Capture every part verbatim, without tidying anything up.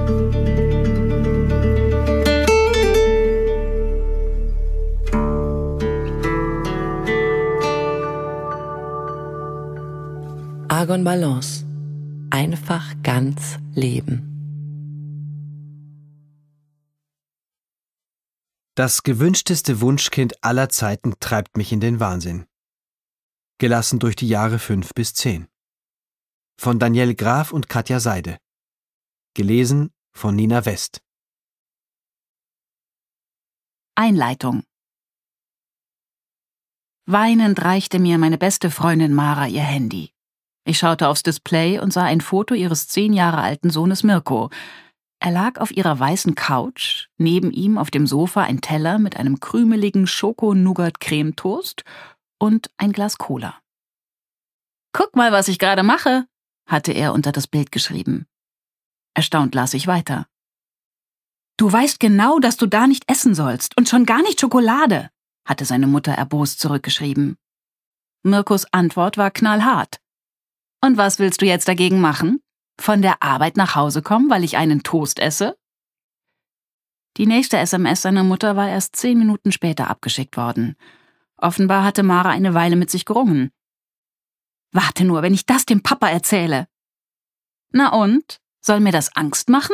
Argon Balance. Einfach ganz leben. Das gewünschteste Wunschkind aller Zeiten treibt mich in den Wahnsinn. Gelassen durch die Jahre fünf bis zehn. Von Danielle Graf und Katja Seide. Gelesen von Nina West. Einleitung. Weinend reichte mir meine beste Freundin Mara ihr Handy. Ich schaute aufs Display und sah ein Foto ihres zehn Jahre alten Sohnes Mirko. Er lag auf ihrer weißen Couch, neben ihm auf dem Sofa ein Teller mit einem krümeligen Schoko-Nougat-Cremetoast und ein Glas Cola. »Guck mal, was ich gerade mache«, hatte er unter das Bild geschrieben. Erstaunt las ich weiter. »Du weißt genau, dass du da nicht essen sollst und schon gar nicht Schokolade«, hatte seine Mutter erbost zurückgeschrieben. Mirkos Antwort war knallhart. »Und was willst du jetzt dagegen machen? Von der Arbeit nach Hause kommen, weil ich einen Toast esse?« Die nächste S M S seiner Mutter war erst zehn Minuten später abgeschickt worden. Offenbar hatte Mara eine Weile mit sich gerungen. »Warte nur, wenn ich das dem Papa erzähle.« »Na und? Soll mir das Angst machen?«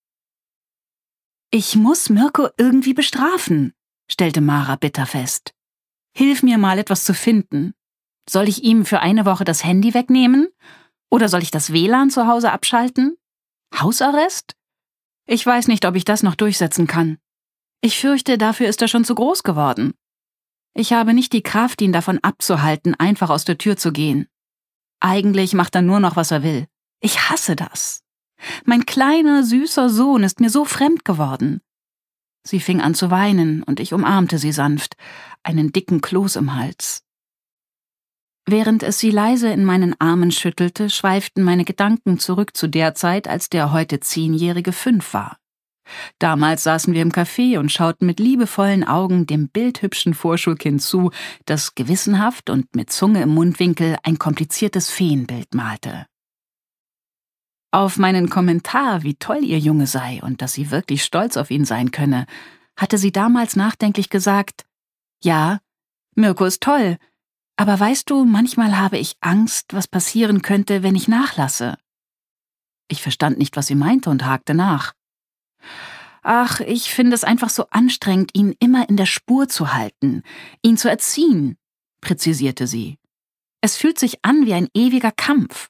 »Ich muss Mirko irgendwie bestrafen«, stellte Mara bitter fest. »Hilf mir mal, etwas zu finden. Soll ich ihm für eine Woche das Handy wegnehmen? Oder soll ich das W L A N zu Hause abschalten? Hausarrest? Ich weiß nicht, ob ich das noch durchsetzen kann. Ich fürchte, dafür ist er schon zu groß geworden. Ich habe nicht die Kraft, ihn davon abzuhalten, einfach aus der Tür zu gehen. Eigentlich macht er nur noch, was er will. Ich hasse das. Mein kleiner, süßer Sohn ist mir so fremd geworden.« Sie fing an zu weinen und ich umarmte sie sanft, einen dicken Kloß im Hals. Während es sie leise in meinen Armen schüttelte, schweiften meine Gedanken zurück zu der Zeit, als der heute Zehnjährige fünf war. Damals saßen wir im Café und schauten mit liebevollen Augen dem bildhübschen Vorschulkind zu, das gewissenhaft und mit Zunge im Mundwinkel ein kompliziertes Feenbild malte. Auf meinen Kommentar, wie toll ihr Junge sei und dass sie wirklich stolz auf ihn sein könne, hatte sie damals nachdenklich gesagt: »Ja, Mirko ist toll, aber weißt du, manchmal habe ich Angst, was passieren könnte, wenn ich nachlasse.« Ich verstand nicht, was sie meinte und hakte nach. »Ach, ich finde es einfach so anstrengend, ihn immer in der Spur zu halten, ihn zu erziehen«, präzisierte sie. »Es fühlt sich an wie ein ewiger Kampf.